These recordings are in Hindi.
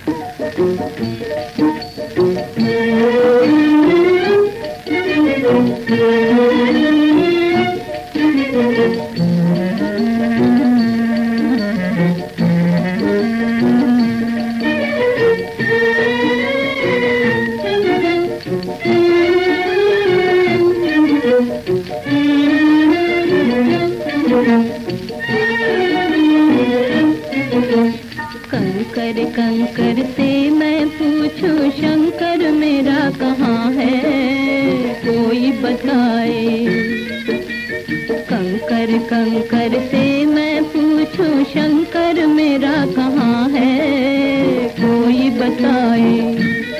कंकर कंकर से मैं पूछूं शंकर मेरा कहाँ है, कोई बताए। कंकर कंकर से मैं पूछूं शंकर मेरा कहाँ है, कोई बताए।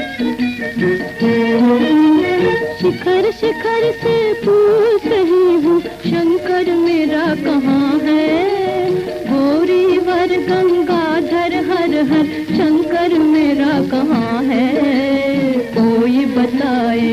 शिखर शिखर से पूछ रही हूँ शंकर मेरा कहाँ है, गौरी वर गंगाधर हर हर शंकर मेरा कहाँ है, कोई बताए।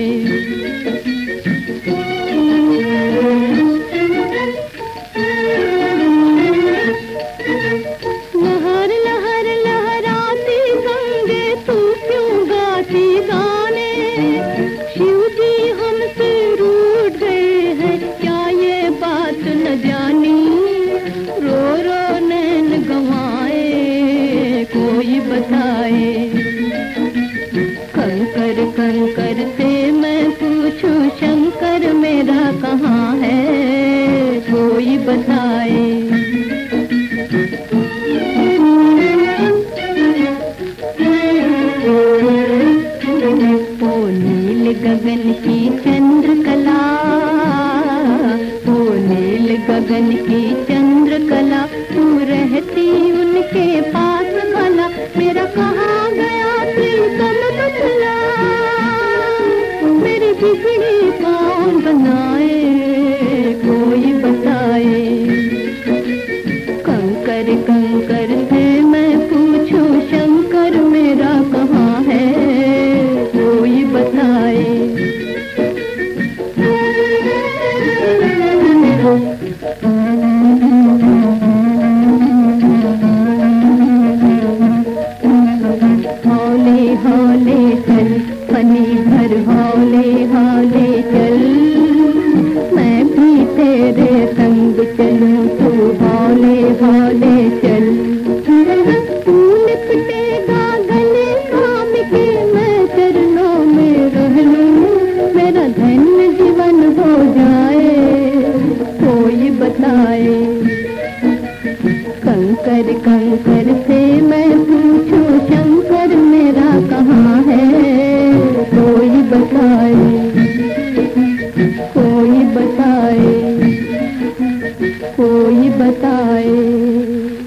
लहर लहर लहराती गंगे तू क्यों गाती गाने, शिव जी हमसे रूठ गए हैं क्या ये बात न जानी, रो रो नैन गंवाए कोई बताए। कंकर कंकर से मैं पूछूं शंकर मेरा कहाँ है, कोई बताए। ओ नील गगन की चंद्रकला, ओ नील गगन की चंद्रकला, तू रहती उनके पास भला, मेरा कहाँ गया प्रीतम बदला, मेरी बिगड़ी कौन बनाए, कोई बताए। कंकर कंकर से मैं पूछूं शंकर मेरा कहाँ है, कोई बताए। हौले हौले चल फनी भर हौले हौले चल, मैं भी तेरे संग चलूं तू हौले हौले चल। तू लिपटेगा गले काम के मैं चरणों में रह लूं, मेरा धन्य जीवन हो जाए, कोई बताए। कंकर कंकर से मैं पूछूं शंकर मेरा कहाँ है, कोई बताए, कोई बताए, कोई बताए।